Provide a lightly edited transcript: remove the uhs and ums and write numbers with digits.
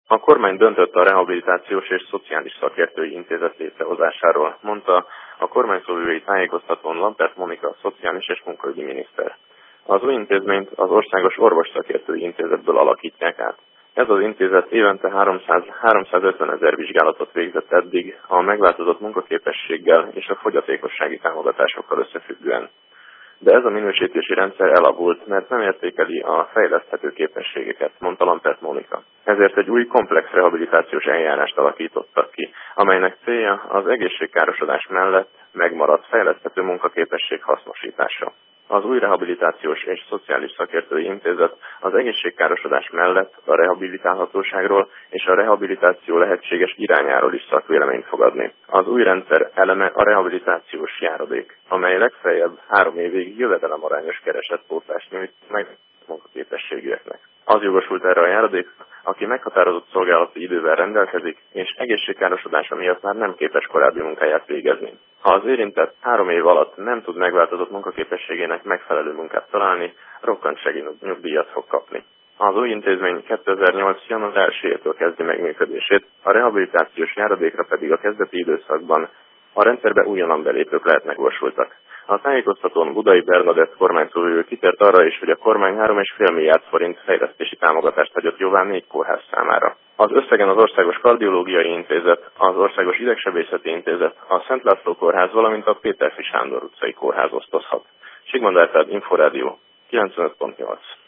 A kormány döntött a Rehabilitációs és Szociális Szakértői Intézet létrehozásáról, mondta a kormányszóvivői tájékoztatón Lampert Monika, szociális és munkaügyi miniszter. Az új intézményt az Országos Orvosszakértői Intézetből alakítják át. Ez az intézet évente 350 000 vizsgálatot végzett eddig a megváltozott munkaképességgel és a fogyatékossági támogatásokkal összefüggően. De ez a minősítési rendszer elavult, mert nem értékeli a fejleszthető képességeket, mondta Lampert Monika. Ezért egy új komplex rehabilitációs eljárást alakítottak ki, amelynek célja az egészségkárosodás mellett megmaradt fejleszthető munkaképesség hasznosítása. Az új Rehabilitációs és Szociális Szakértői Intézet az egészségkárosodás mellett a rehabilitálhatóságról és a rehabilitáció lehetséges irányáról is szakvéleményt fog adni. Az új rendszer eleme a rehabilitációs járadék, amely legfeljebb 3 évig jövedelemarányos keresetpótlást nyújt meg munkaképességűeknek. Az jogosult erre a járadékra, aki meghatározott szolgálati idővel rendelkezik, és egészségkárosodása miatt már nem képes korábbi munkáját végezni. Ha az érintett 3 év alatt nem tud megváltozott munkaképességének megfelelő munkát találni, rokkantsági nyugdíjat fog kapni. Az új intézmény 2008. január 1-től kezdi meg működését, a rehabilitációs járadékra pedig a kezdeti időszakban a rendszerbe újonnan belépők lehetnek jogosultak. A tájékoztatón Budai Bernadett kormányszóvivő kitért arra is, hogy a kormány 3,5 milliárd forint fejlesztési támogatást hagyott jóvá 4 kórház számára. Az összegen az Országos Kardiológiai Intézet, az Országos Idegsebészeti Intézet, a Szent László Kórház, valamint a Péterfi Sándor utcai kórház osztozhat. Sigmond Árpád, Inforádió, 95.8.